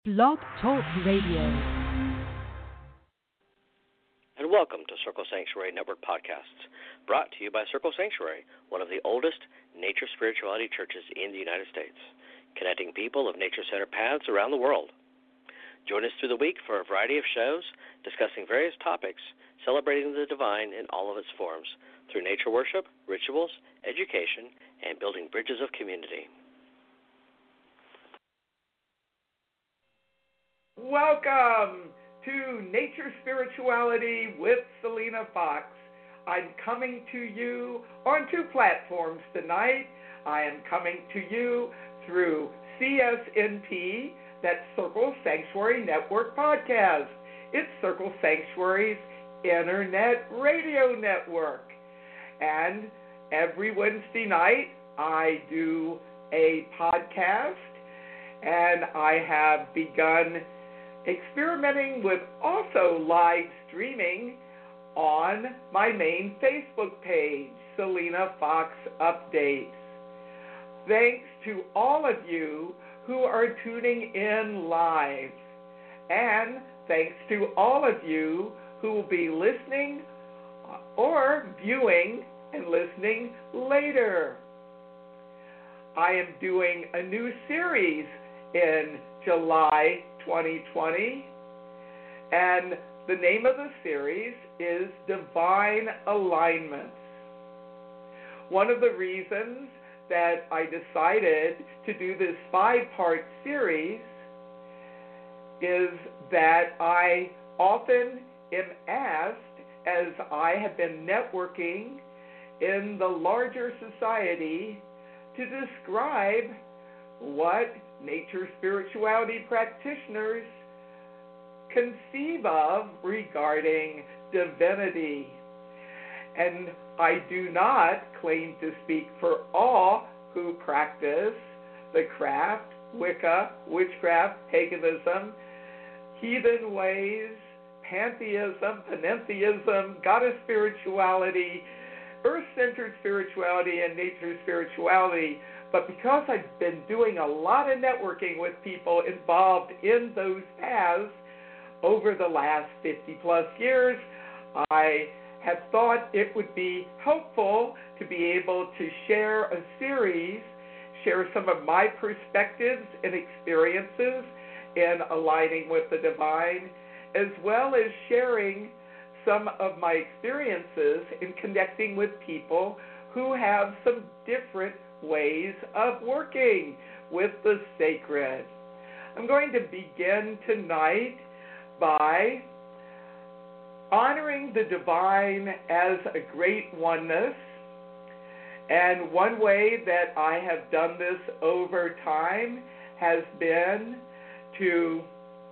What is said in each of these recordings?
Blog Talk Radio. And welcome to Circle Sanctuary Network Podcasts, brought to you by Circle Sanctuary, one of the oldest nature spirituality churches in the United States, connecting people of nature-centered paths around the world. Join us through the week for a variety of shows discussing various topics, celebrating the divine in all of its forms, through nature worship, rituals, education, and building bridges of community. Welcome to Nature Spirituality with Selena Fox. I'm coming to you on two platforms tonight. I am coming to you through CSNP, that's Circle Sanctuary Network Podcast. It's Circle Sanctuary's Internet Radio Network. And every Wednesday night, I do a podcast, and I have begun experimenting with also live streaming on my main Facebook page, Selena Fox Updates. Thanks to all of you who are tuning in live, and thanks to all of you who will be listening or viewing and listening later. I am doing a new series in July 2020, and the name of the series is Divine Alignments. One of the reasons that I decided to do this 5-part series is that I often am asked, as I have been networking in the larger society, to describe what nature spirituality practitioners conceive of regarding divinity. And I do not claim to speak for all who practice the craft, Wicca, witchcraft, paganism, heathen ways, pantheism, panentheism, goddess spirituality, earth-centered spirituality, and nature spirituality. But because I've been doing a lot of networking with people involved in those paths over the last 50-plus years, I have thought it would be helpful to be able to share a series, share some of my perspectives and experiences in aligning with the divine, as well as sharing some of my experiences in connecting with people who have some different ways of working with the sacred. I'm going to begin tonight by honoring the divine as a great oneness. And one way that I have done this over time has been to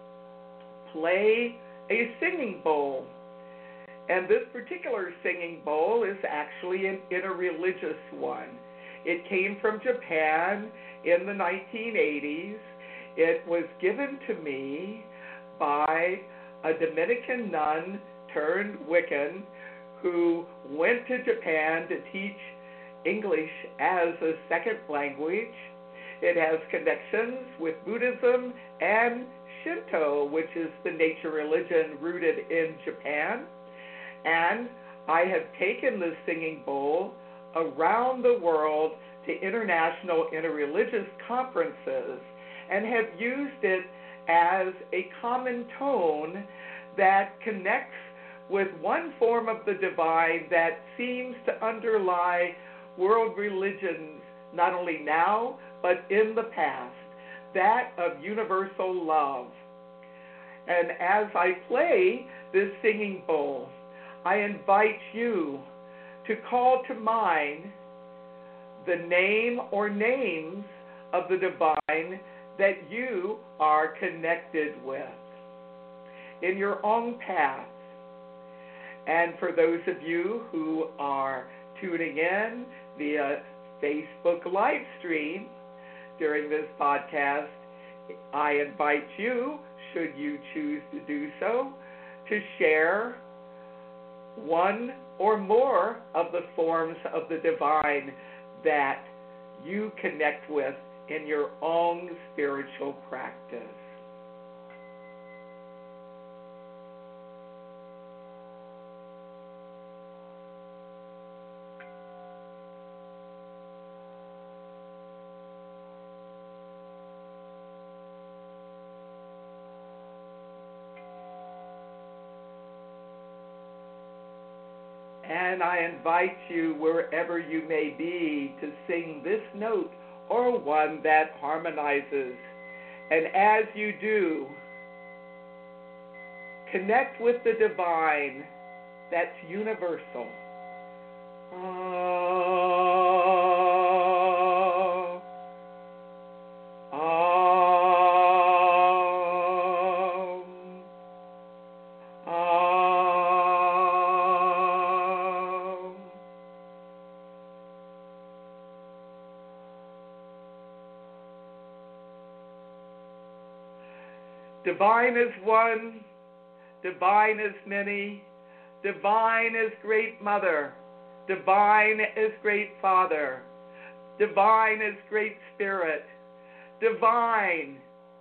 play a singing bowl. And this particular singing bowl is actually an interreligious one. It came from Japan in the 1980s. It was given to me by a Dominican nun turned Wiccan who went to Japan to teach English as a second language. It has connections with Buddhism and Shinto, which is the nature religion rooted in Japan. And I have taken this singing bowl around the world to international interreligious conferences and have used it as a common tone that connects with one form of the divine that seems to underlie world religions not only now but in the past, that of universal love. And as I play this singing bowl, I invite you to call to mind the name or names of the divine that you are connected with in your own path. And for those of you who are tuning in via Facebook live stream during this podcast, I invite you, should you choose to do so, to share one or more of the forms of the divine that you connect with in your own spiritual practice. And I invite you, wherever you may be, to sing this note or one that harmonizes. And as you do, connect with the divine that's universal. Divine is one, divine is many, divine is great mother, divine is great father, divine is great spirit, divine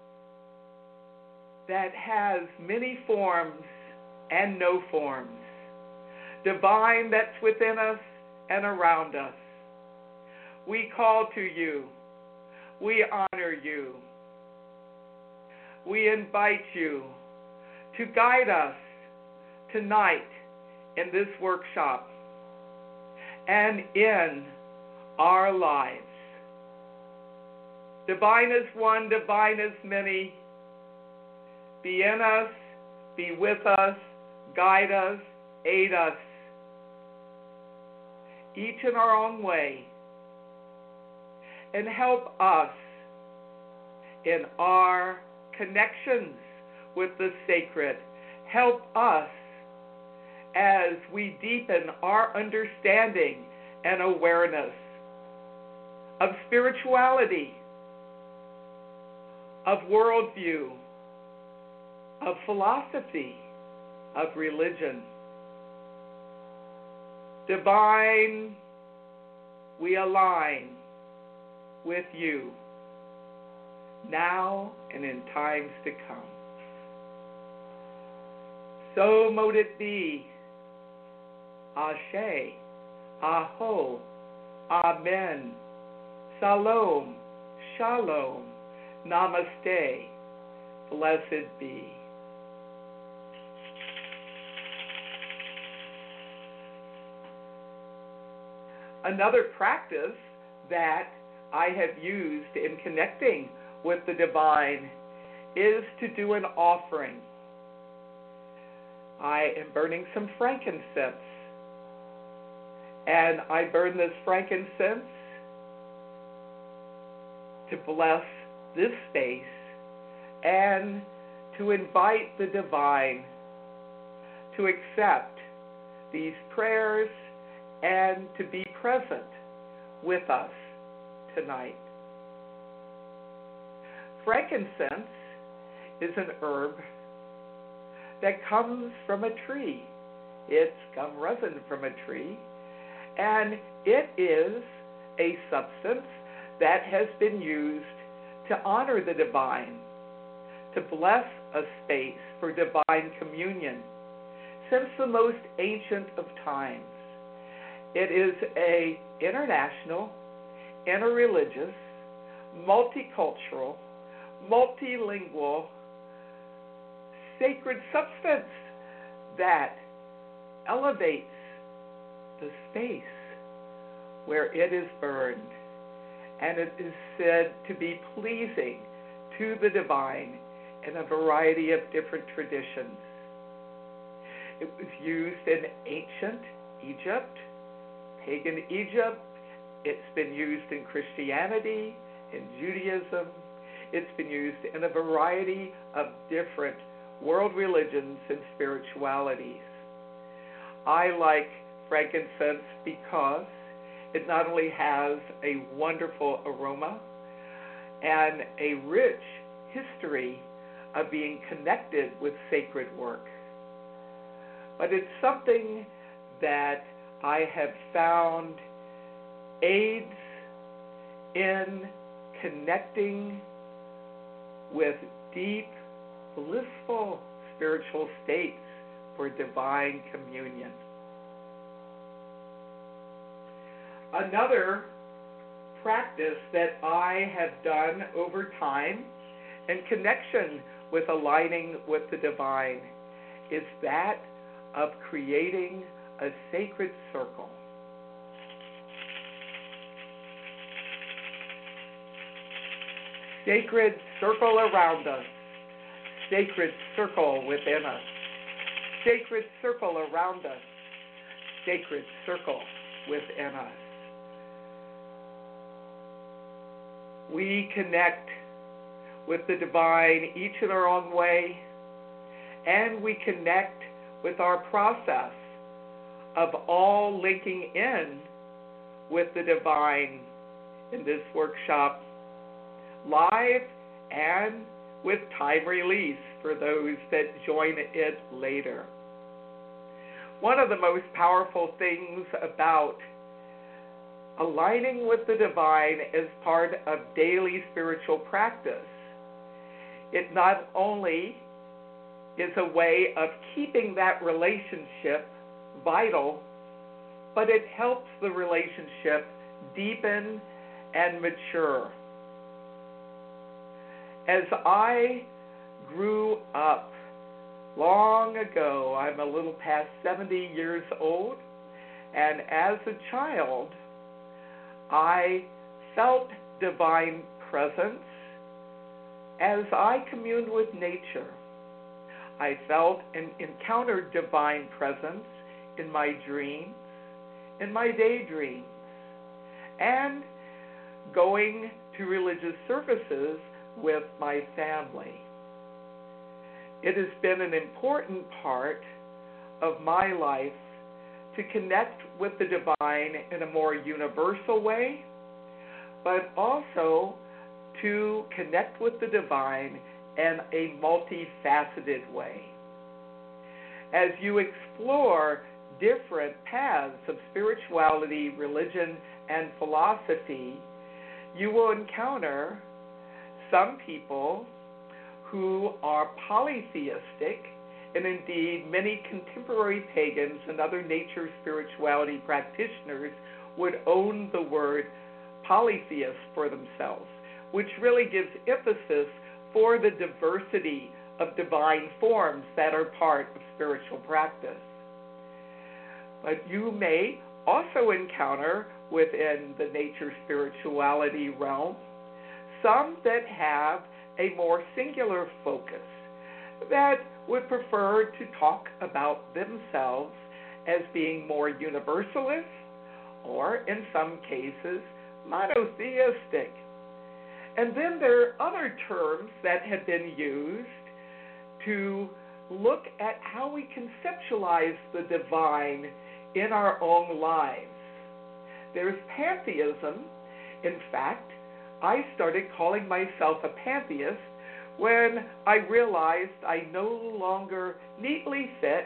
that has many forms and no forms, divine that's within us and around us. We call to you, we honor you. We invite you to guide us tonight in this workshop and in our lives. Divine is one, divine is many. Be in us, be with us, guide us, aid us, each in our own way, and help us in our connections with the sacred. Help us as we deepen our understanding and awareness of spirituality, of worldview, of philosophy, of religion. Divine, we align with you now and in times to come. So mote it be. Ashe, Aho, Amen, Salom, Shalom, Namaste, blessed be. Another practice that I have used in connecting with the divine is to do an offering. I am burning some frankincense, and I burn this frankincense to bless this space and to invite the divine to accept these prayers and to be present with us tonight. Frankincense is an herb that comes from a tree. It's gum resin from a tree, and it is a substance that has been used to honor the divine, to bless a space for divine communion since the most ancient of times. It is an international, interreligious, multicultural, multilingual, sacred substance that elevates the space where it is burned, and it is said to be pleasing to the divine in a variety of different traditions. It was used in ancient Egypt, pagan Egypt. It's been used in Christianity, in Judaism. It's been used in a variety of different world religions and spiritualities. I like frankincense because it not only has a wonderful aroma and a rich history of being connected with sacred work, but it's something that I have found aids in connecting with deep, blissful spiritual states for divine communion. Another practice that I have done over time in connection with aligning with the divine is that of creating a sacred circle. Sacred circle around us. Sacred circle within us. Sacred circle around us. Sacred circle within us. We connect with the divine each in our own way, and we connect with our process of all linking in with the divine in this workshop, live and with time release for those that join it later. One of the most powerful things about aligning with the divine as part of daily spiritual practice, it not only is a way of keeping that relationship vital, but it helps the relationship deepen and mature. As I grew up long ago, I'm a little past 70 years old, and as a child, I felt divine presence as I communed with nature. I felt and encountered divine presence in my dreams, in my daydreams, and going to religious services with my family. It has been an important part of my life to connect with the divine in a more universal way, but also to connect with the divine in a multifaceted way. As you explore different paths of spirituality, religion, and philosophy, you will encounter some people who are polytheistic, and indeed many contemporary pagans and other nature spirituality practitioners would own the word polytheist for themselves, which really gives emphasis for the diversity of divine forms that are part of spiritual practice. But you may also encounter within the nature spirituality realm some that have a more singular focus, that would prefer to talk about themselves as being more universalist, or in some cases, monotheistic. And then there are other terms that have been used to look at how we conceptualize the divine in our own lives. There's pantheism. In fact, I started calling myself a pantheist when I realized I no longer neatly fit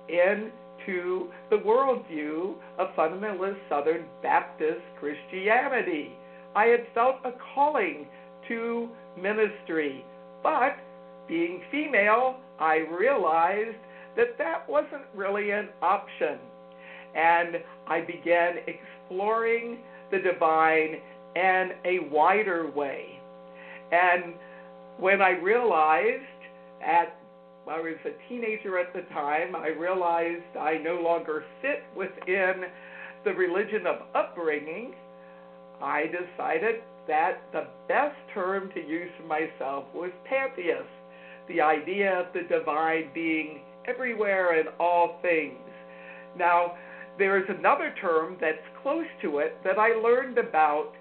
into the worldview of fundamentalist Southern Baptist Christianity. I had felt a calling to ministry, but being female, I realized that that wasn't really an option. And I began exploring the divine in a wider way. And when I realized, I was a teenager at the time, I realized I no longer fit within the religion of upbringing, I decided that the best term to use for myself was pantheist, the idea of the divine being everywhere in all things. Now, there is another term that's close to it that I learned about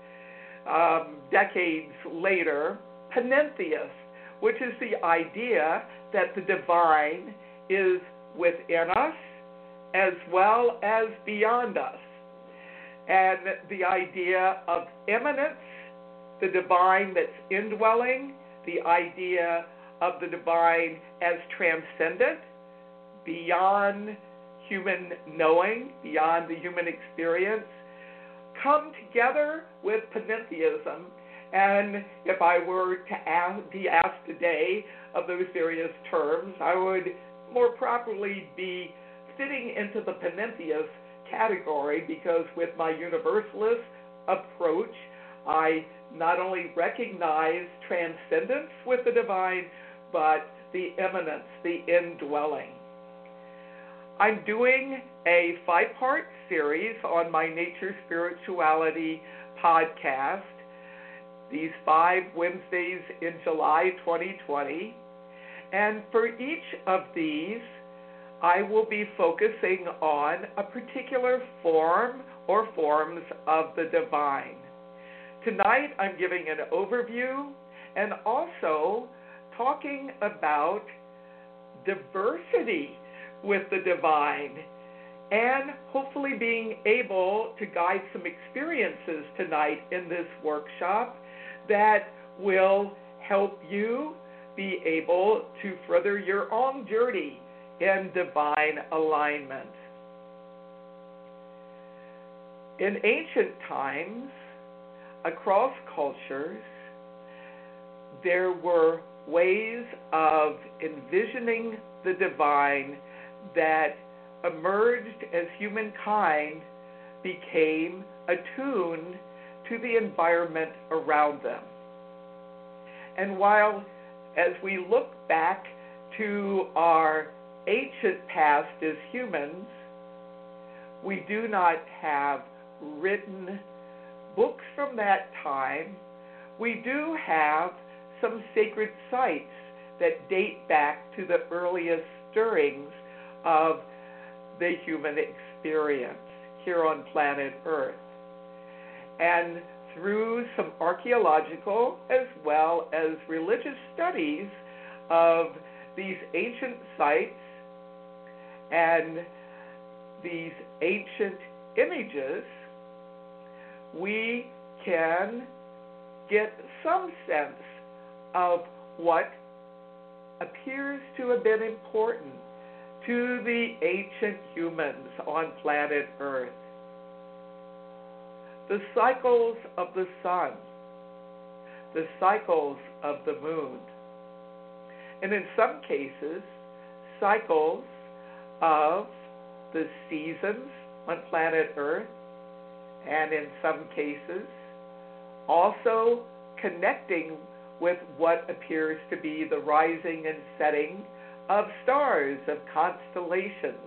decades later, panentheist, which is the idea that the divine is within us as well as beyond us. And the idea of immanence, the divine that's indwelling, the idea of the divine as transcendent, beyond human knowing, beyond the human experience, come together with panentheism. And if I were to be asked today of those various terms, I would more properly be fitting into the panentheist category, because with my universalist approach, I not only recognize transcendence with the divine, but the immanence, the indwelling. I'm doing a 5-part series on my Nature Spirituality podcast, these 5 Wednesdays in July 2020. And for each of these, I will be focusing on a particular form or forms of the divine. Tonight, I'm giving an overview and also talking about diversity with the divine, and hopefully being able to guide some experiences tonight in this workshop that will help you be able to further your own journey in divine alignment. In ancient times, across cultures, there were ways of envisioning the divine that emerged as humankind became attuned to the environment around them. And while, as we look back to our ancient past as humans, we do not have written books from that time, we do have some sacred sites that date back to the earliest stirrings of the human experience here on planet Earth. And through some archaeological as well as religious studies of these ancient sites and these ancient images, we can get some sense of what appears to have been important to the ancient humans on planet Earth. The cycles of the sun, the cycles of the moon, and in some cases, cycles of the seasons on planet Earth, and in some cases, also connecting with what appears to be the rising and setting of stars, of constellations.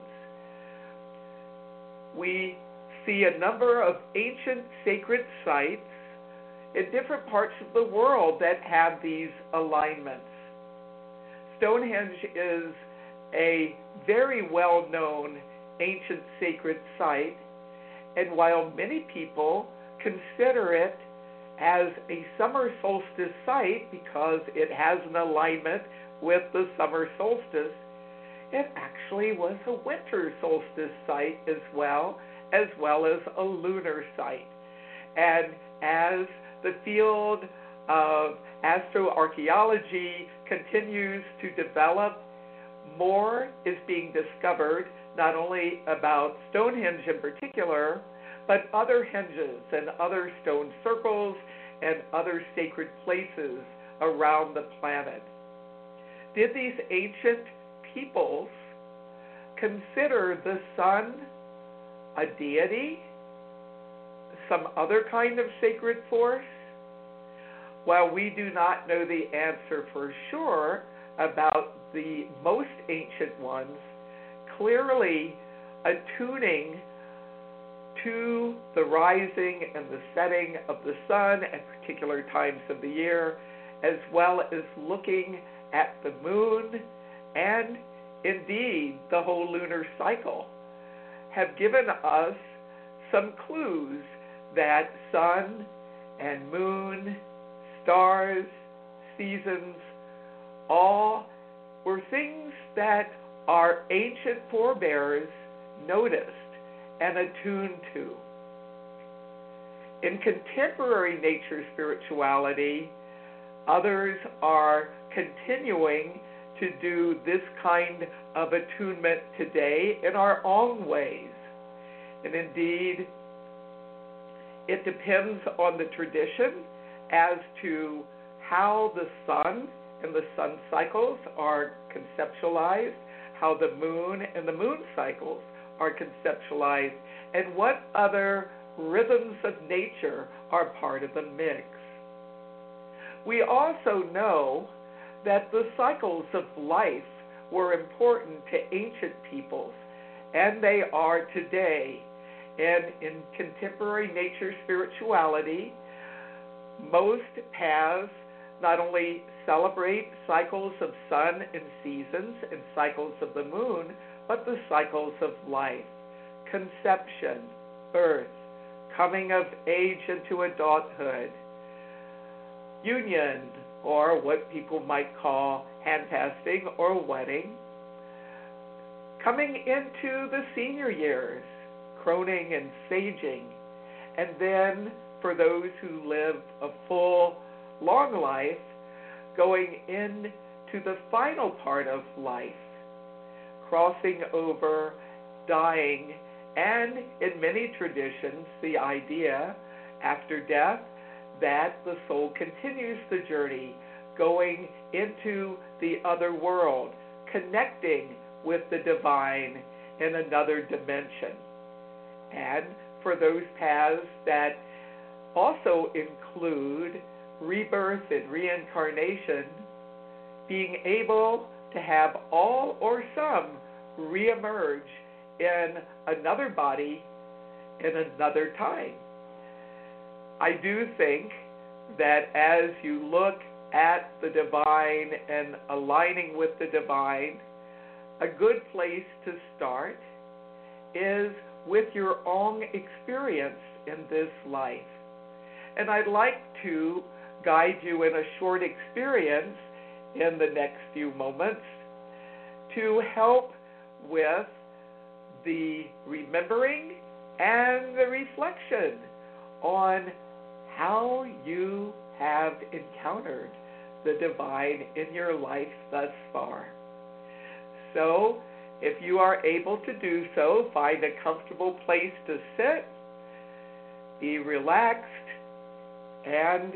We see a number of ancient sacred sites in different parts of the world that have these alignments. Stonehenge is a very well-known ancient sacred site, and while many people consider it as a summer solstice site because it has an alignment with the summer solstice, it actually was a winter solstice site as well as a lunar site. And as the field of astroarchaeology continues to develop, more is being discovered, not only about Stonehenge in particular, but other henges and other stone circles and other sacred places around the planet. Did these ancient peoples consider the sun a deity, some other kind of sacred force? While we do not know the answer for sure about the most ancient ones, clearly attuning to the rising and the setting of the sun at particular times of the year, as well as looking at the moon and indeed the whole lunar cycle, have given us some clues that sun and moon, stars, seasons, all were things that our ancient forebears noticed and attuned to. In contemporary nature spirituality, others are continuing to do this kind of attunement today in our own ways. And indeed, it depends on the tradition as to how the sun and the sun cycles are conceptualized, how the moon and the moon cycles are conceptualized, and what other rhythms of nature are part of the mix. We also know that the cycles of life were important to ancient peoples, and they are today. And in contemporary nature spirituality, most paths not only celebrate cycles of sun and seasons and cycles of the moon, but the cycles of life: conception, birth, coming of age into adulthood, union, or what people might call handfasting or wedding, coming into the senior years, croning and saging, and then for those who live a full, long life, going into the final part of life, crossing over, dying, and in many traditions, the idea after death that the soul continues the journey, going into the other world, connecting with the divine in another dimension. And for those paths that also include rebirth and reincarnation, being able to have all or some reemerge in another body in another time. I do think that as you look at the divine and aligning with the divine, a good place to start is with your own experience in this life. And I'd like to guide you in a short experience in the next few moments to help with the remembering and the reflection on how you have encountered the divine in your life thus far. So, if you are able to do so, find a comfortable place to sit, be relaxed, and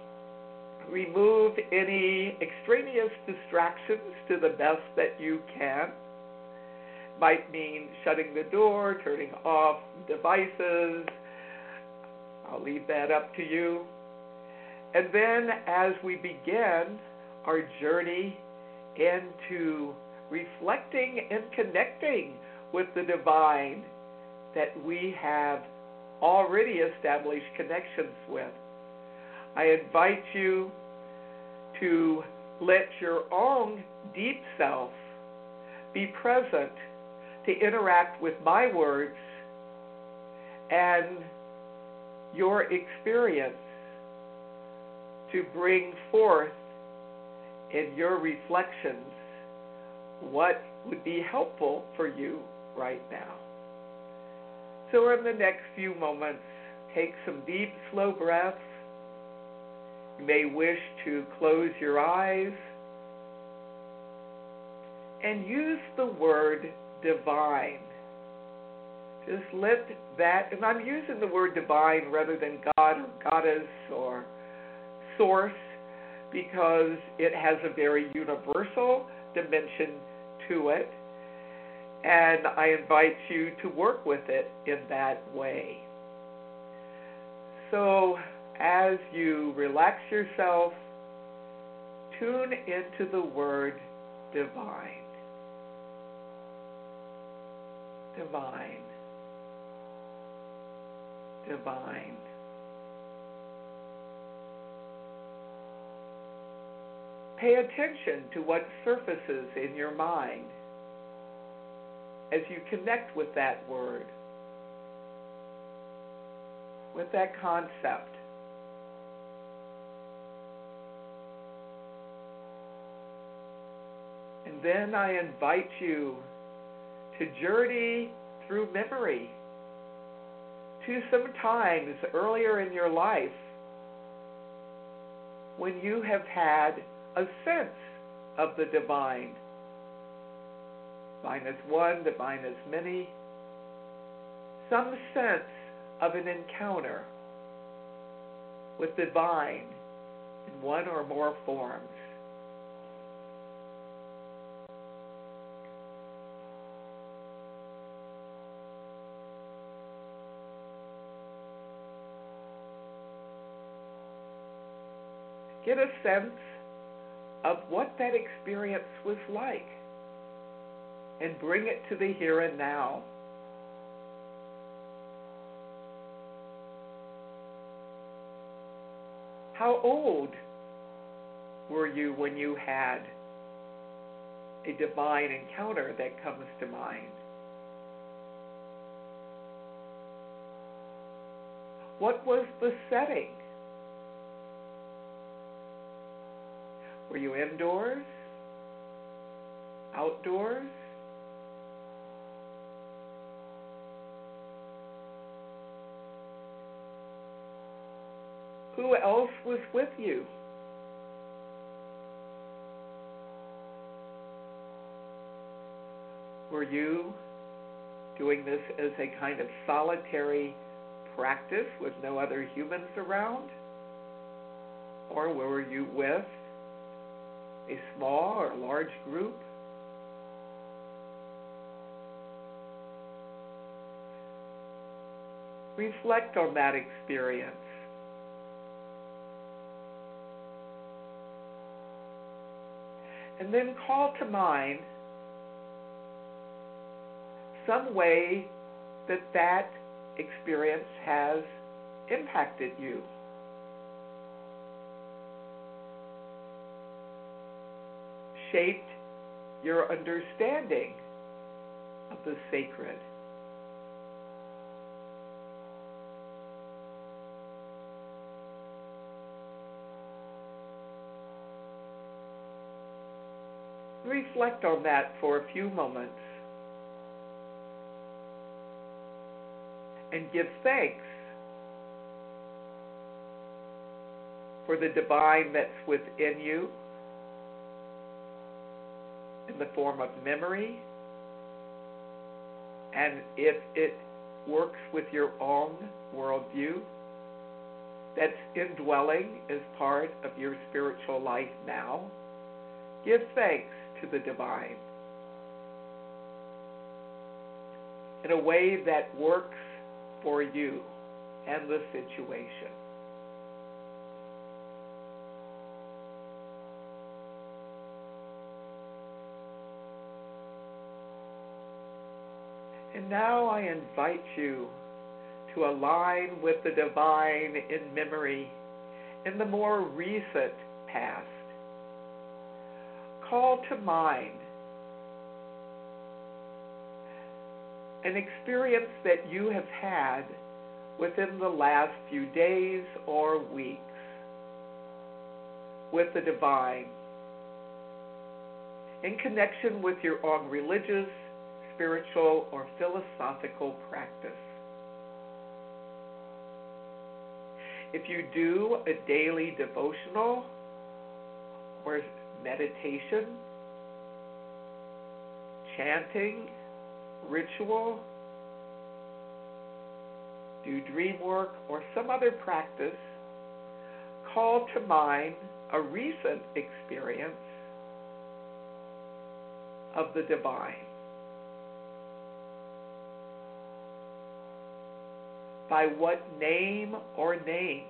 remove any extraneous distractions to the best that you can. Might mean shutting the door, turning off devices. I'll leave that up to you. And then as we begin our journey into reflecting and connecting with the divine that we have already established connections with, I invite you to let your own deep self be present to interact with my words and your experience to bring forth in your reflections what would be helpful for you right now. So in the next few moments, take some deep, slow breaths. You may wish to close your eyes and use the word divine. Just let that, and I'm using the word divine rather than God or goddess or source because it has a very universal dimension to it, and I invite you to work with it in that way. So as you relax yourself, tune into the word divine. Divine. Divine. Pay attention to what surfaces in your mind as you connect with that word, with that concept. And then I invite you to journey through memory to some times earlier in your life when you have had a sense of the divine. Divine as one, divine as many. Some sense of an encounter with divine in one or more forms. Get a sense of what that experience was like. and bring it to the here and now. How old were you when you had a divine encounter that comes to mind? What was the setting? Were you indoors? Outdoors? Who else was with you? Were you doing this as a kind of solitary practice with no other humans around? Or were you with a small or large group? Reflect on that experience. And then call to mind some way that that experience has impacted you. Shaped your understanding of the sacred. Reflect on that for a few moments and give thanks for the divine that's within you in the form of memory, and if it works with your own worldview, that's indwelling as part of your spiritual life now. Give thanks to the divine in a way that works for you and the situation. And now I invite you to align with the divine in memory in the more recent past. Call to mind an experience that you have had within the last few days or weeks with the divine in connection with your own religious, spiritual, or philosophical practice. If you do a daily devotional or meditation, chanting, ritual, do dream work, or some other practice, call to mind a recent experience of the divine. By what name or names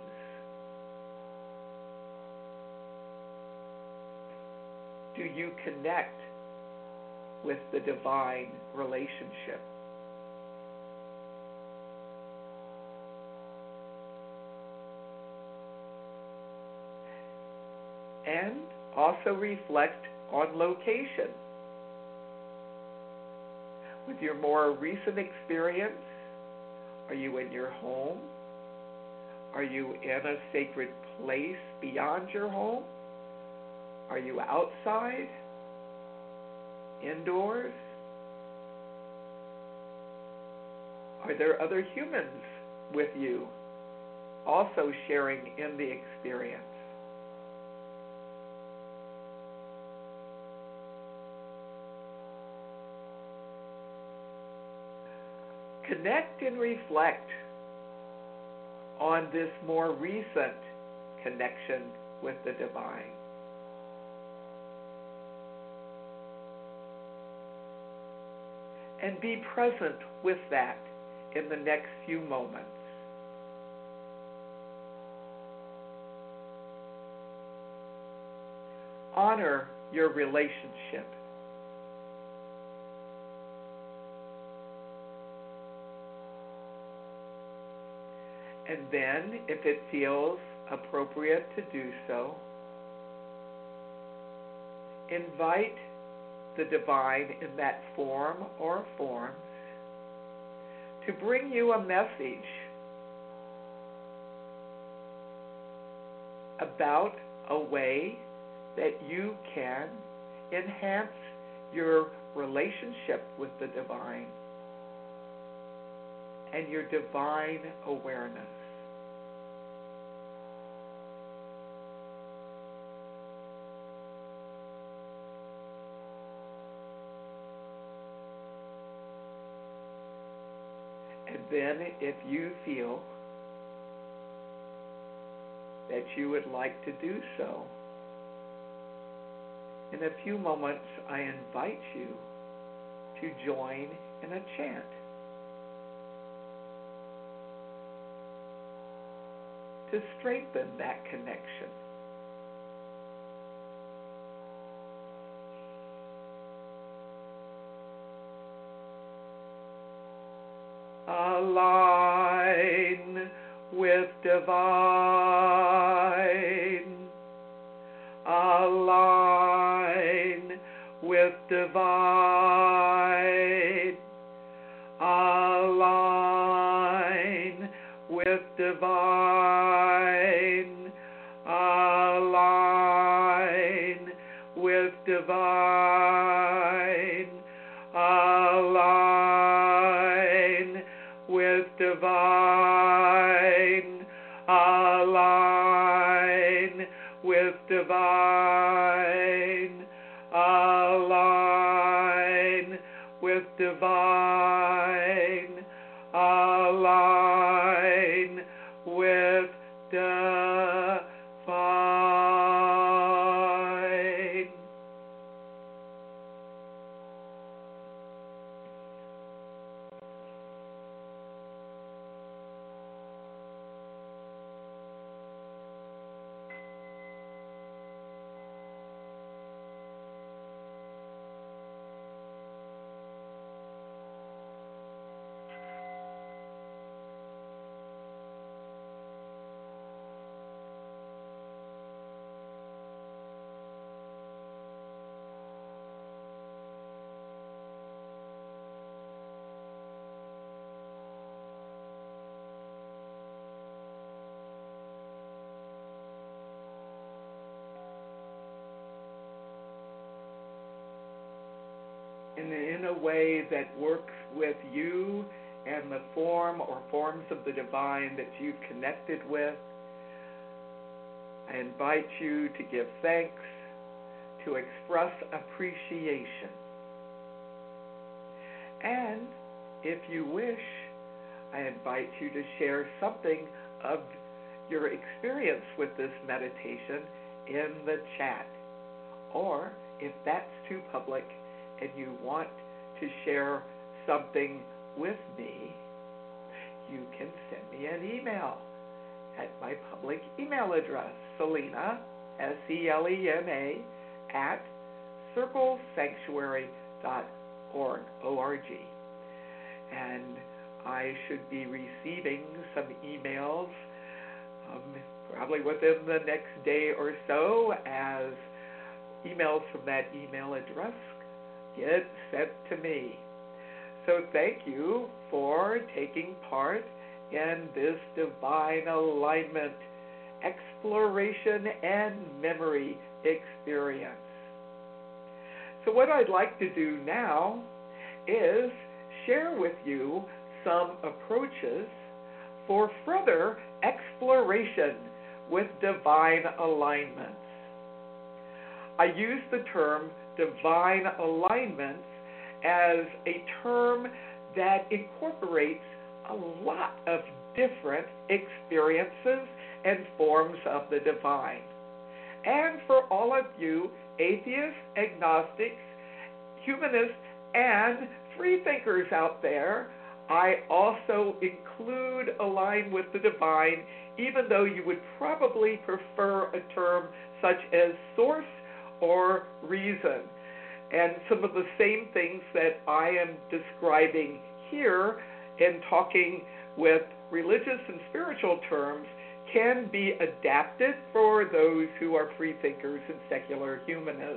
do you connect with the divine relationship? And also reflect on location. With your more recent experience, are you in your home? Are you in a sacred place beyond your home? Are you outside? Indoors? Are there other humans with you also sharing in the experience? Connect and reflect on this more recent connection with the divine. And be present with that in the next few moments. Honor your relationship. And then, if it feels appropriate to do so, invite the divine in that form or forms to bring you a message about a way that you can enhance your relationship with the divine and your divine awareness. And then, if you feel that you would like to do so, in a few moments, I invite you to join in a chant. To strengthen that connection. Align with divine. Align with divine. Align with divine. Align with divine. Align with divine. Align with divine. Align with divine. Align with divine. In a way that works with you and the form or forms of the divine that you've connected with, I invite you to give thanks, to express appreciation. And if you wish, I invite you to share something of your experience with this meditation in the chat. Or, if that's too public, and you want to share something with me, you can send me an email at my public email address, Selena, S-E-L-E-N-A, at circlesanctuary.org. And I should be receiving some emails probably within the next day or so, as emails from that email address get sent to me. So thank you for taking part in this divine alignment, exploration, and memory experience. So what I'd like to do now is share with you some approaches for further exploration with divine alignments. I use the term divine alignments as a term that incorporates a lot of different experiences and forms of the divine. And for all of you atheists, agnostics, humanists, and free thinkers out there, I also include align with the divine, even though you would probably prefer a term such as source or reason. And some of the same things that I am describing here in talking with religious and spiritual terms can be adapted for those who are free thinkers and secular humanists.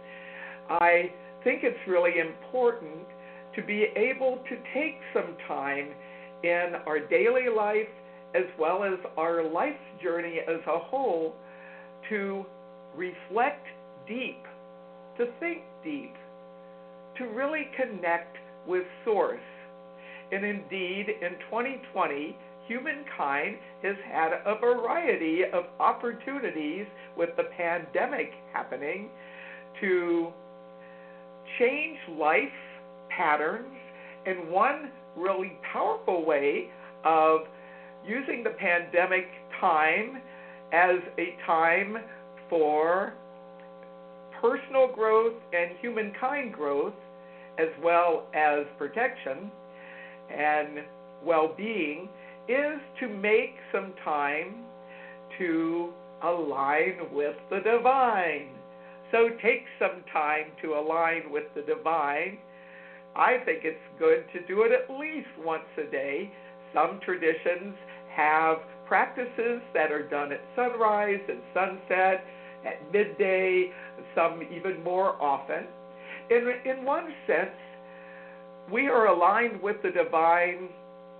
I think it's really important to be able to take some time in our daily life as well as our life's journey as a whole to reflect deep, to think deep, to really connect with Source. And indeed, in 2020, humankind has had a variety of opportunities with the pandemic happening to change life patterns, and one really powerful way of using the pandemic time as a time for personal growth and humankind growth, as well as protection and well-being, is to make some time to align with the divine. So take some time to align with the divine. I think it's good to do it at least once a day. Some traditions have practices that are done at sunrise and sunset, at midday, some even more often. In one sense, we are aligned with the divine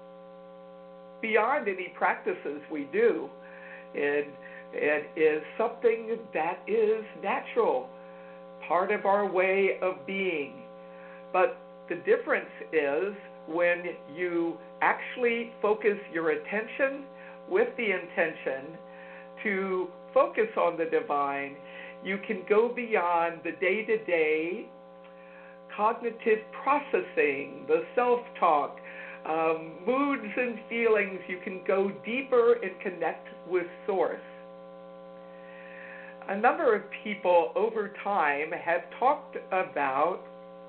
beyond any practices we do. It is something that is natural, part of our way of being. But the difference is when you actually focus your attention with the intention to focus on the divine, you can go beyond the day-to-day cognitive processing, the self-talk, moods and feelings. You can go deeper and connect with Source. A number of people over time have talked about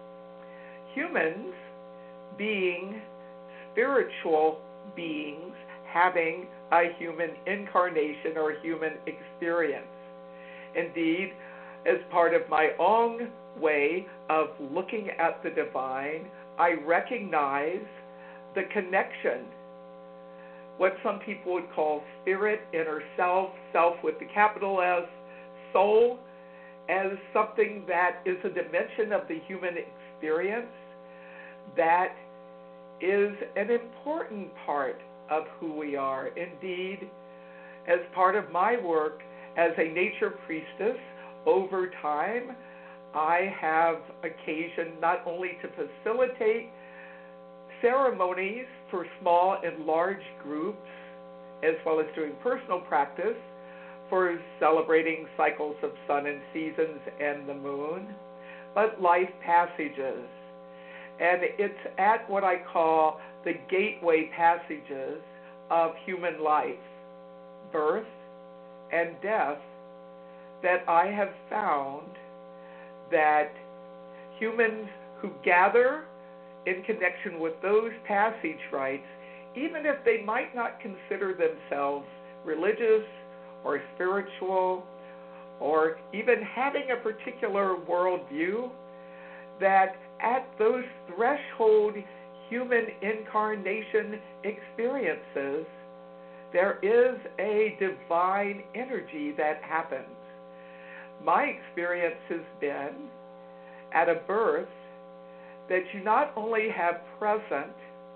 humans being spiritual beings having a human incarnation or human experience. Indeed, as part of my own way of looking at the divine, I recognize the connection, what some people would call spirit, inner self, self with the capital S, soul, as something that is a dimension of the human experience that is an important part of who we are. Indeed, as part of my work as a nature priestess, over time, I have occasion not only to facilitate ceremonies for small and large groups, as well as doing personal practice for celebrating cycles of sun and seasons and the moon, but life passages. And it's at what I call the gateway passages of human life, birth and death, that I have found that humans who gather in connection with those passage rites, even if they might not consider themselves religious or spiritual or even having a particular worldview, that at those threshold human incarnation experiences, there is a divine energy that happens. My experience has been at a birth that you not only have present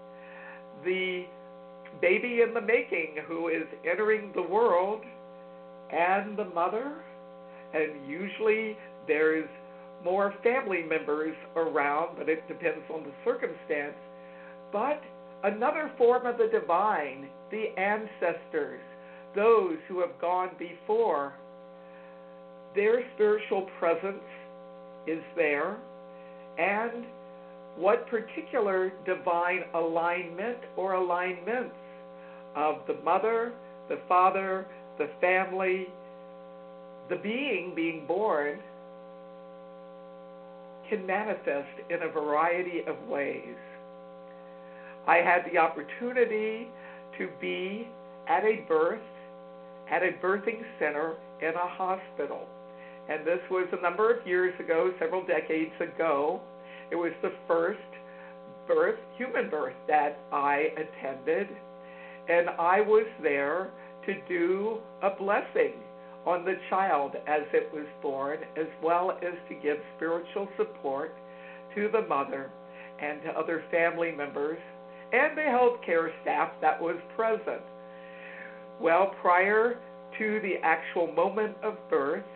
the baby in the making who is entering the world and the mother, and usually there's more family members around, but it depends on the circumstance, but another form of the divine, the ancestors, those who have gone before. Their spiritual presence is there, and what particular divine alignment or alignments of the mother, the father, the family, the being born can manifest in a variety of ways. I had the opportunity to be at a birth, at a birthing center in a hospital. And this was a number of years ago, several decades ago. It was the first birth, human birth, that I attended. and I was there to do a blessing on the child as it was born, as well as to give spiritual support to the mother and to other family members and the healthcare staff that was present. Well, prior to the actual moment of birth,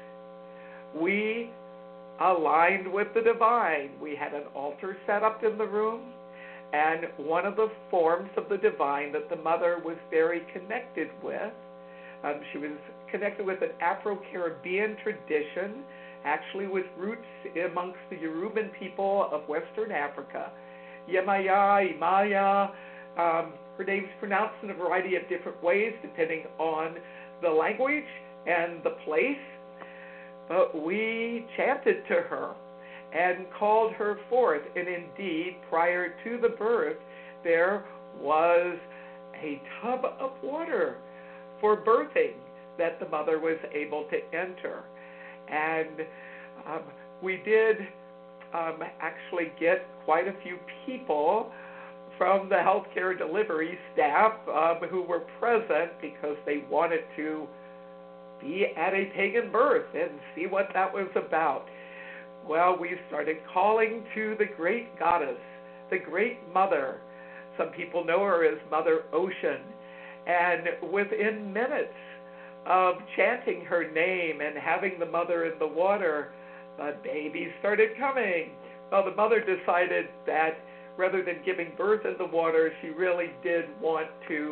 we aligned with the divine. We had an altar set up in the room, and one of the forms of the divine that the mother was very connected with, she was connected with an Afro-Caribbean tradition, actually with roots amongst the Yoruban people of Western Africa. Yemaya, Imaya, her name is pronounced in a variety of different ways depending on the language and the place. But we chanted to her and called her forth. And indeed, prior to the birth, there was a tub of water for birthing that the mother was able to enter. And we did actually get quite a few people from the healthcare delivery staff who were present because they wanted to be at a pagan birth and see what that was about. Well, we started calling to the great goddess, the great mother. Some people know her as Mother Ocean. And within minutes of chanting her name and having the mother in the water, the babies started coming. Well, the mother decided that rather than giving birth in the water, she really did want to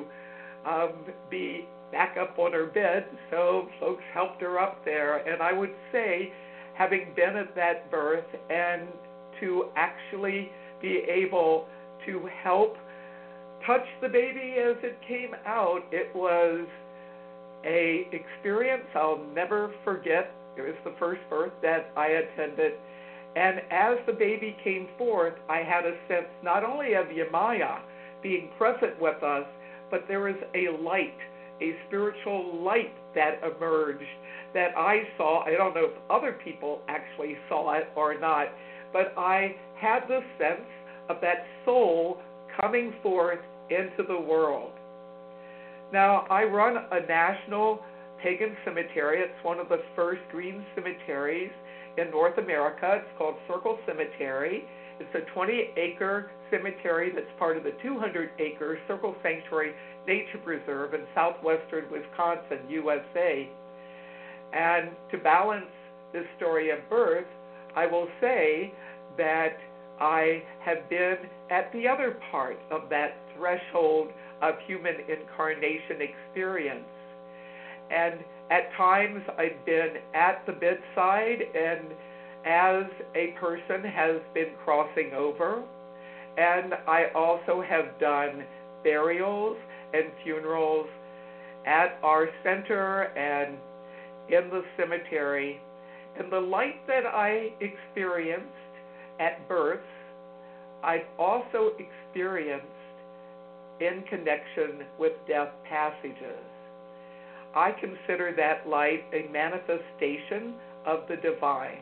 be back up on her bed, so folks helped her up there. And I would say, having been at that birth and to actually be able to help touch the baby as it came out, it was an experience I'll never forget. It was the first birth that I attended. And as the baby came forth, I had a sense not only of Yemaya being present with us, but there was a light, a spiritual light that emerged that I saw. I don't know if other people actually saw it or not, but I had the sense of that soul coming forth into the world. Now, I run a national pagan cemetery. It's one of the first green cemeteries in North America. It's called Circle Cemetery. It's a 20-acre cemetery that's part of the 200-acre Circle Sanctuary Nature Preserve in southwestern Wisconsin, USA. And to balance this story of birth, I will say that I have been at the other part of that threshold of human incarnation experience. And at times I've been at the bedside and as a person has been crossing over. And I also have done burials and funerals at our center and in the cemetery. And the light that I experienced at birth, I've also experienced in connection with death passages. I consider that light a manifestation of the divine.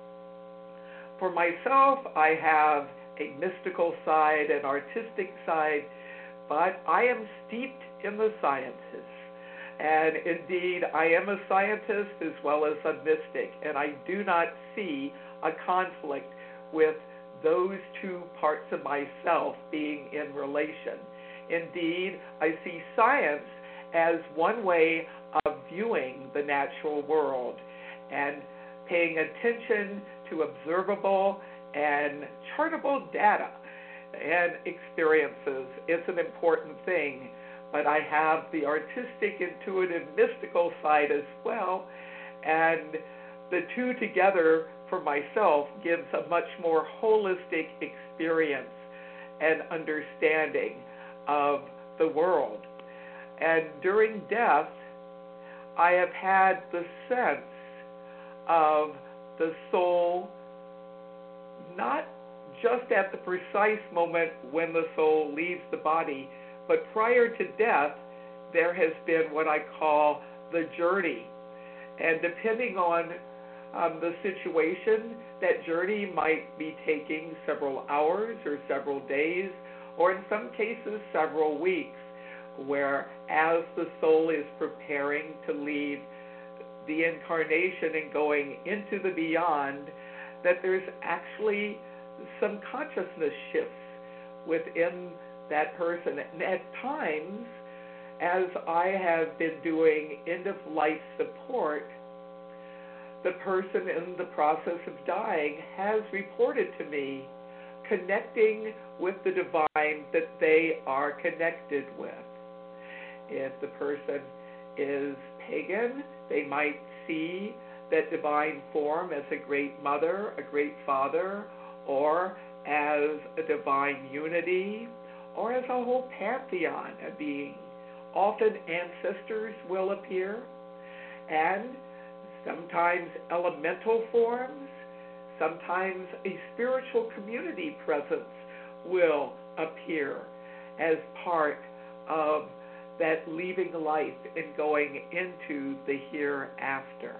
For myself, I have a mystical side, an artistic side, but I am steeped in the sciences. And indeed, I am a scientist as well as a mystic, and I do not see a conflict with those two parts of myself being in relation. Indeed, I see science as one way of viewing the natural world and paying attention to observable and chartable data and experiences is an important thing. But I have the artistic, intuitive, mystical side as well, and the two together for myself gives a much more holistic experience and understanding of the world. And during death, I have had the sense of the soul not just at the precise moment when the soul leaves the body, but prior to death, there has been what I call the journey. And depending on the situation, that journey might be taking several hours or several days, or in some cases several weeks, where as the soul is preparing to leave the incarnation and going into the beyond, that there's actually some consciousness shifts within that person. And at times, as I have been doing end-of-life support, the person in the process of dying has reported to me connecting with the divine that they are connected with. If the person is pagan, they might see that divine form as a great mother, a great father, or as a divine unity, or as a whole pantheon of being. Often ancestors will appear, and sometimes elemental forms, sometimes a spiritual community presence will appear as part of that leaving life and going into the hereafter.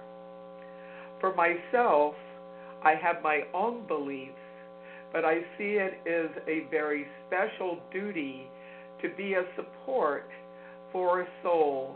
For myself, I have my own beliefs, but I see it as a very special duty to be a support for a soul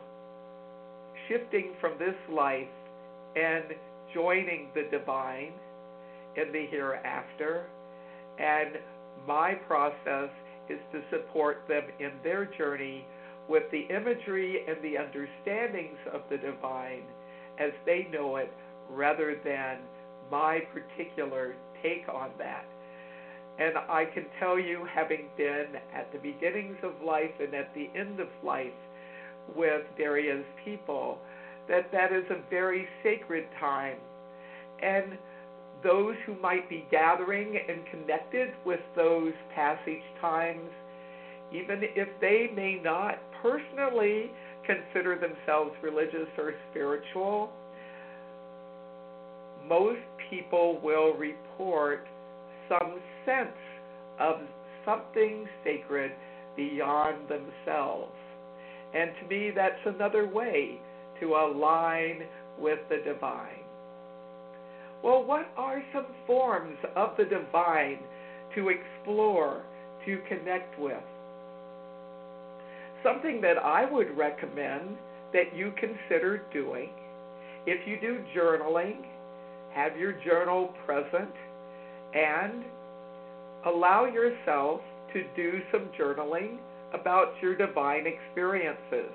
shifting from this life and joining the divine in the hereafter. And my process is to support them in their journey with the imagery and the understandings of the divine as they know it, rather than my particular take on that. And I can tell you, having been at the beginnings of life and at the end of life with various people, that that is a very sacred time. And those who might be gathering and connected with those passage times, even if they may not personally consider themselves religious or spiritual, most people will report some sense of something sacred beyond themselves. And to me, that's another way to align with the divine. Well, what are some forms of the divine to explore, to connect with? Something that I would recommend that you consider doing, if you do journaling, have your journal present, and allow yourself to do some journaling about your divine experiences.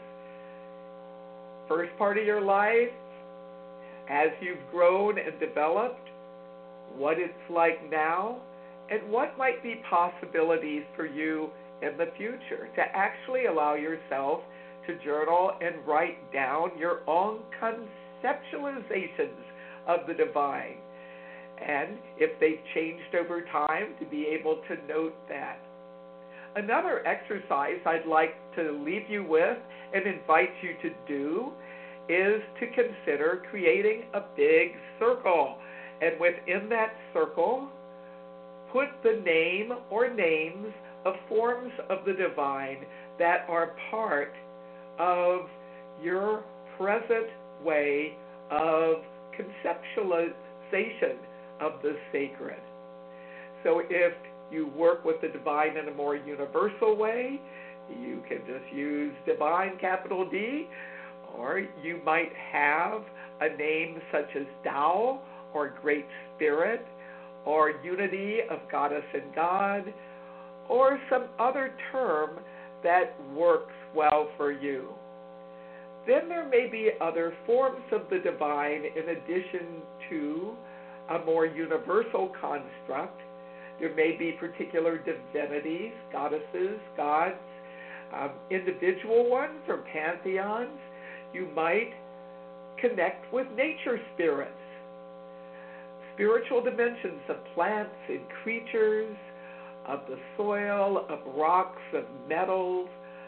First part of your life, as you've grown and developed, what it's like now, and what might be possibilities for you in the future, to actually allow yourself to journal and write down your own conceptualizations of the divine. And if they've changed over time, to be able to note that. Another exercise I'd like to leave you with and invite you to do is to consider creating a big circle. And within that circle, put the name or names of forms of the divine that are part of your present way of conceptualization of the sacred. So if you work with the divine in a more universal way, you can just use divine, capital D, or you might have a name such as Tao, or Great Spirit, or Unity of Goddess and God, or some other term that works well for you. Then there may be other forms of the divine in addition to a more universal construct. There may be particular divinities, goddesses, gods, individual ones or pantheons. You might connect with nature spirits, spiritual dimensions of plants and creatures, of the soil, of rocks, of metals.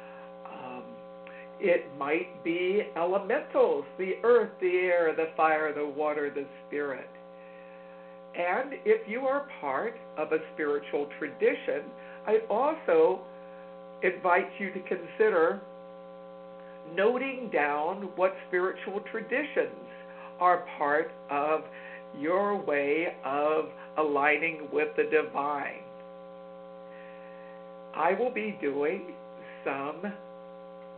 It might be elementals, the earth, the air, the fire, the water, the spirit. And if you are part of a spiritual tradition, I also invite you to consider noting down what spiritual traditions are part of your way of aligning with the divine. I will be doing some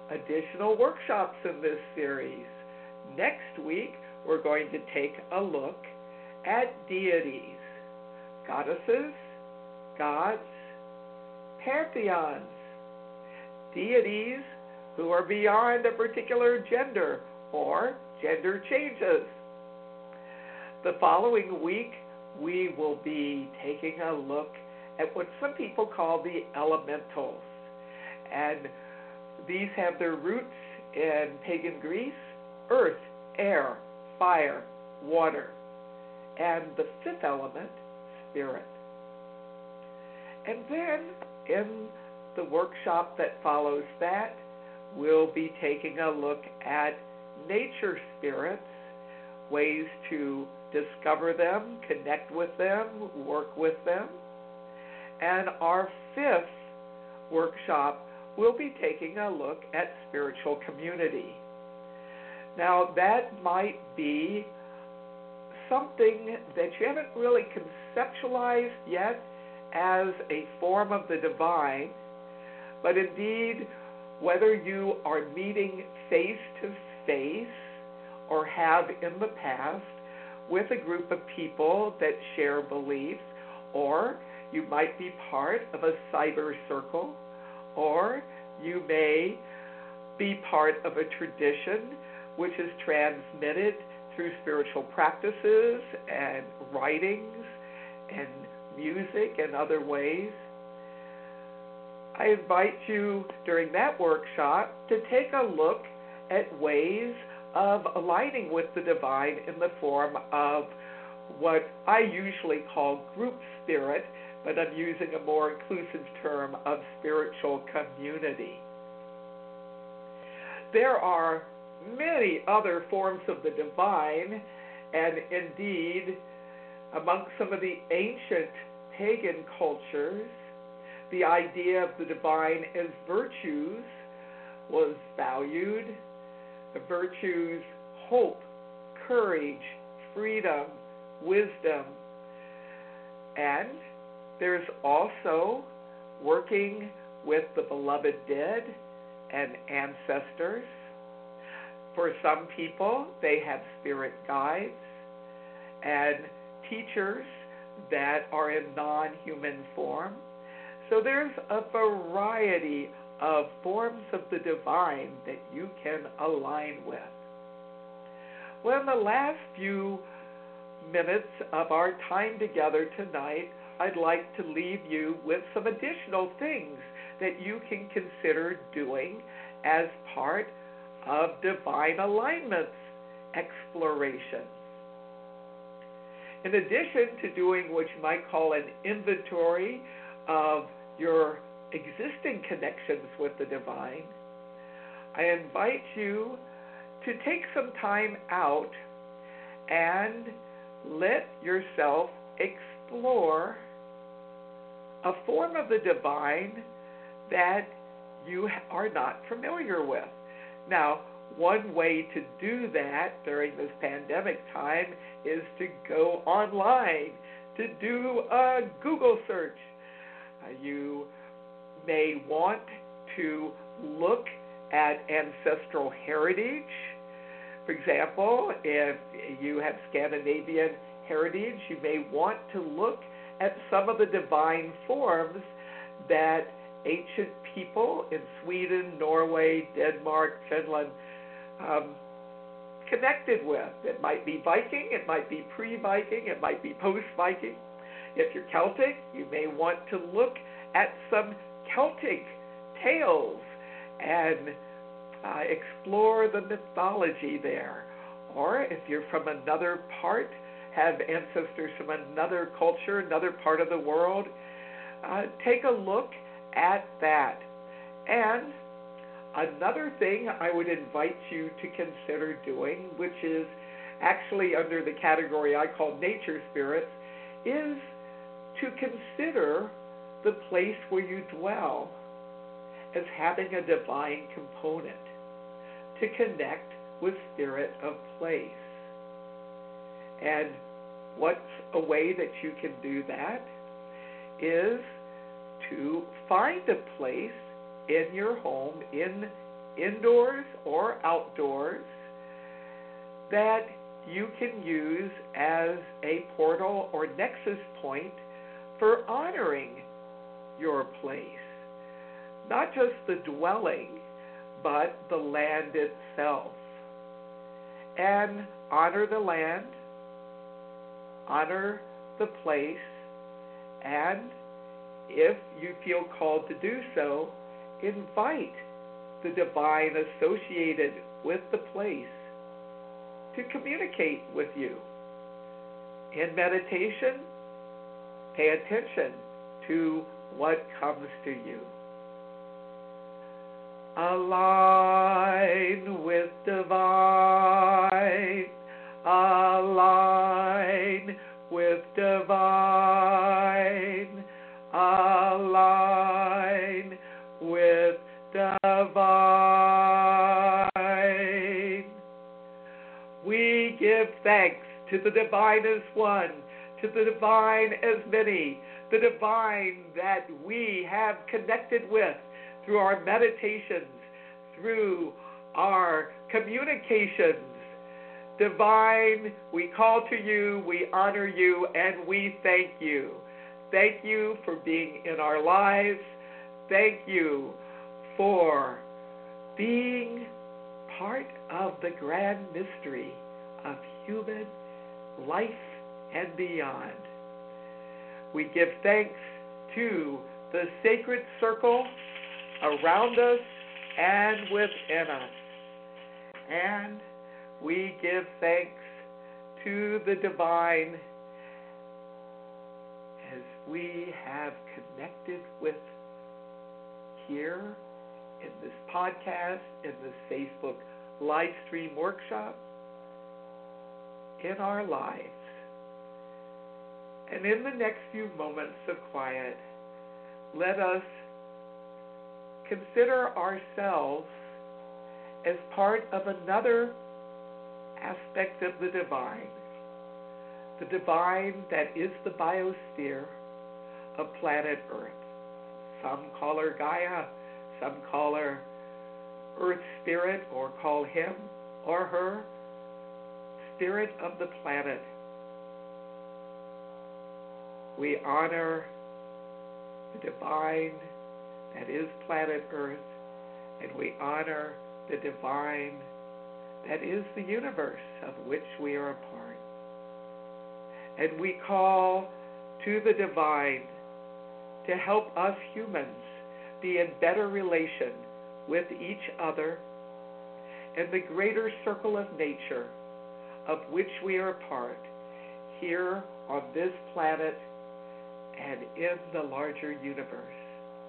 additional workshops in this series. Next week, we're going to take a look at deities, goddesses, gods, pantheons, deities who are beyond a particular gender or gender changes. The following week, we will be taking a look at what some people call the elementals. And these have their roots in pagan Greece: earth, air, fire, water. And the fifth element, spirit. And then in the workshop that follows that, we'll be taking a look at nature spirits, ways to discover them, connect with them, work with them. And our fifth workshop, we'll be taking a look at spiritual community. Now, that might be something that you haven't really conceptualized yet as a form of the divine, but indeed, whether you are meeting face to face or have in the past with a group of people that share beliefs, or you might be part of a cyber circle, or you may be part of a tradition which is transmitted through spiritual practices and writings and music and other ways. I invite you during that workshop to take a look at ways of aligning with the divine in the form of what I usually call group spirit, but I'm using a more inclusive term of spiritual community. There are many other forms of the divine, and indeed, among some of the ancient pagan cultures, the idea of the divine as virtues was valued. The virtues: hope, courage, freedom, wisdom. And there's also working with the beloved dead and ancestors. For some people, they have spirit guides and teachers that are in non-human form. So there's a variety of forms of the divine that you can align with. Well, in the last few minutes of our time together tonight, I'd like to leave you with some additional things that you can consider doing as part of divine alignments exploration. In addition to doing what you might call an inventory of your existing connections with the divine, I invite you to take some time out and let yourself explore a form of the divine that you are not familiar with. Now, one way to do that during this pandemic time is to go online, to do a Google search. You may want to look at ancestral heritage. For example, if you have Scandinavian heritage, you may want to look at some of the divine forms that ancient people in Sweden, Norway, Denmark, Finland connected with. It might be Viking, it might be pre-Viking, it might be post-Viking. If you're Celtic, you may want to look at some Celtic tales and explore the mythology there. Or if you're from another part, have ancestors from another culture, another part of the world, take a look at that. And another thing I would invite you to consider doing, which is actually under the category I call nature spirits, is to consider the place where you dwell as having a divine component, to connect with spirit of place. And what's a way that you can do that is to find a place in your home, in indoors or outdoors, that you can use as a portal or nexus point for honoring your place. Not just the dwelling, but the land itself. And honor the land, honor the place, and if you feel called to do so, invite the divine associated with the place to communicate with you. In meditation, pay attention to what comes to you. Align with divine, align with divine, align with divine. We give thanks to the divine as one, to the divine as many, the divine that we have connected with through our meditations, through our communications. Divine, we call to you, we honor you, and we thank you. Thank you for being in our lives. Thank you for being part of the grand mystery of human life and beyond. We give thanks to the sacred circle around us and within us. And we give thanks to the divine as we have connected with here in this podcast, in this Facebook live stream workshop, in our lives. And in the next few moments of quiet, let us consider ourselves as part of another aspect of the divine that is the biosphere of planet Earth. Some call her Gaia, some call her Earth Spirit, or call him or her Spirit of the planet. We honor the divine that is planet Earth, and we honor the divine that is the universe of which we are a part. And we call to the divine to help us humans be in better relation with each other and the greater circle of nature of which we are a part here on this planet and in the larger universe.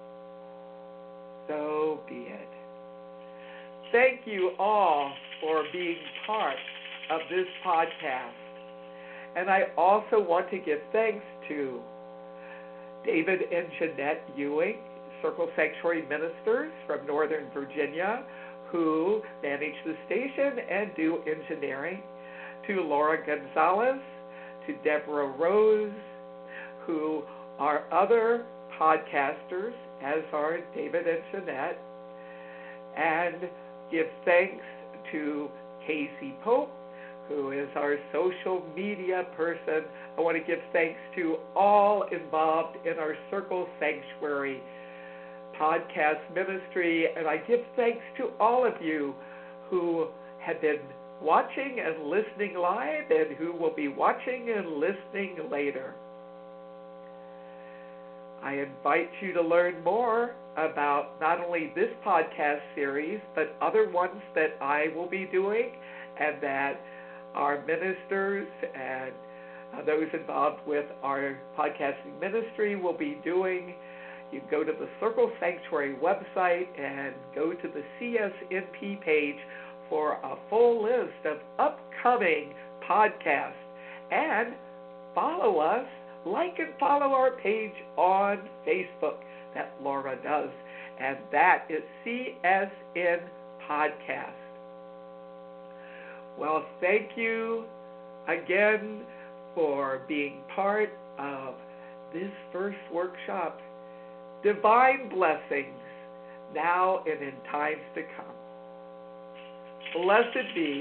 So be it. Thank you all for being part of this podcast. And I also want to give thanks to David and Jeanette Ewing, Circle Sanctuary ministers from Northern Virginia, who manage the station and do engineering, to Laura Gonzalez, to Deborah Rose, who are other podcasters, as are David and Jeanette, and give thanks to Casey Pope, who is our social media person. I want to give thanks to all involved in our Circle Sanctuary podcast ministry, and I give thanks to all of you who have been watching and listening live and who will be watching and listening later. I invite you to learn more about not only this podcast series, but other ones that I will be doing and that our ministers and those involved with our podcasting ministry will be doing. You go to the Circle Sanctuary website and go to the CSNP page for a full list of upcoming podcasts. And follow us, like and follow our page on Facebook that Laura does, and that is CSN Podcast. Well, thank you again for being part of this first workshop. Divine blessings now and in times to come. Blessed be.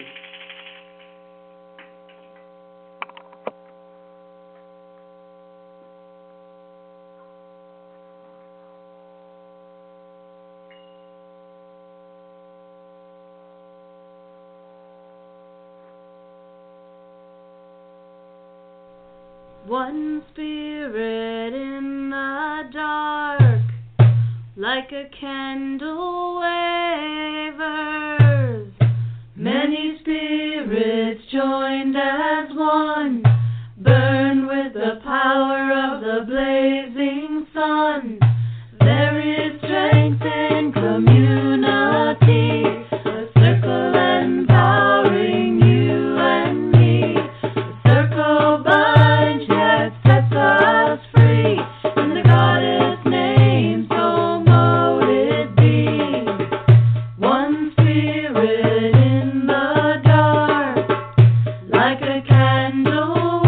One spirit in the dark, like a candle wavers. Many spirits joined as one, burn with the power of the blazing sun. There is strength in community, a circle empowering you and me. The circle binds yet sets us free. In the goddess name, so mote it be. One spirit in the dark, like a candle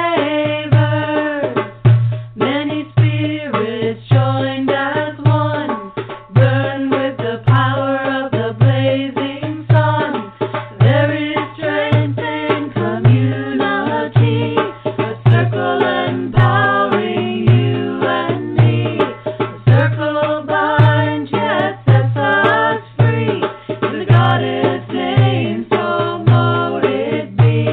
wavers. Many spirits joined as one, burn with the power of the blazing sun. There is strength in community, a circle empowering you and me. The circle binds yet sets us free. In the goddess name, so mote it be.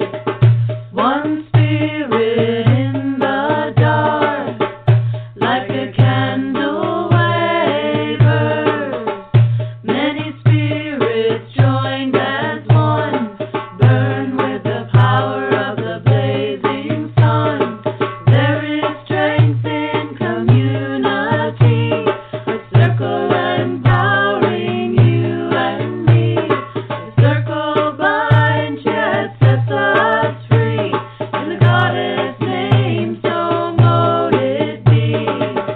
One spirit in the dark, like a candle wavers. Many spirits joined as one, burn with the power of the blazing sun. There is strength in community, a circle empowering you and me. The circle binds yet sets us free. In the goddess name, so mote it be.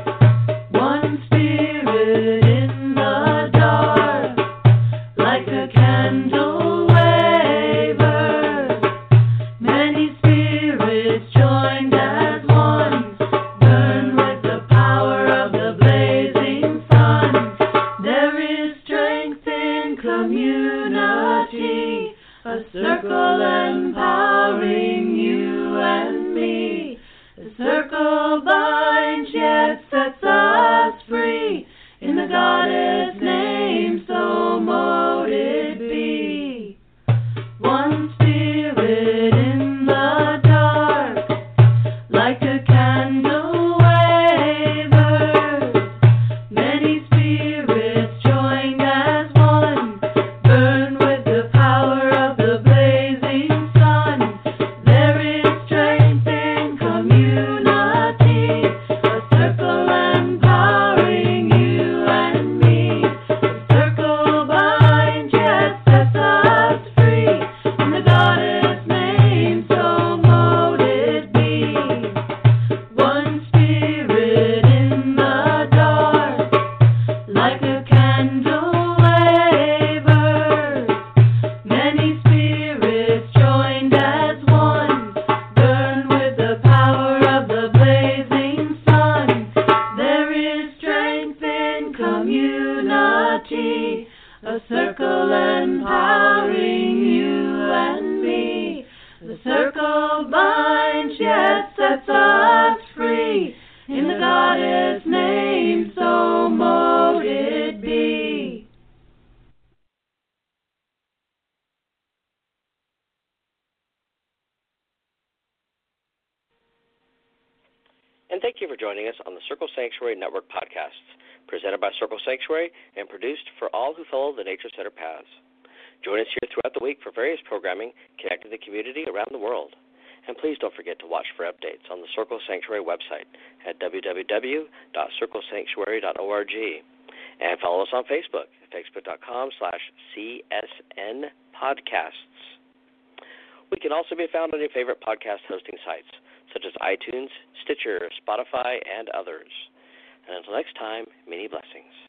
One spirit in the dark, like a candle wavers. Many spirits joined as one, burn with the power of the blazing sun. There is strength in community, a circle empowering you and me. The circle binds yet sets us free. In the goddess name, so mote it be. One spirit in the dark, like a candle wavers. Many spirits joined as one, burn with the power of the blazing sun. There is strength in community, a circle empowering you and me. The circle binds yet sets us free. In the goddess name, so mote it be. One spirit in the dark, like a candle wavers. Many spirits joined as one, burn with the power of the blazing sun. There is strength in community, a circle empowering you and me. The circle binds yet sets us free. In the goddess name, so mote it be. And thank you for joining us on the Circle Sanctuary Network podcasts, presented by Circle Sanctuary and produced for all who follow the Nature Center paths. Join us here throughout the week for various programming connecting the community around the world. And please don't forget to watch for updates on the Circle Sanctuary website at www.circlesanctuary.org. And follow us on Facebook at facebook.com/CSN Podcasts. We can also be found on your favorite podcast hosting sites, such as iTunes, Stitcher, Spotify, and others. And until next time, many blessings.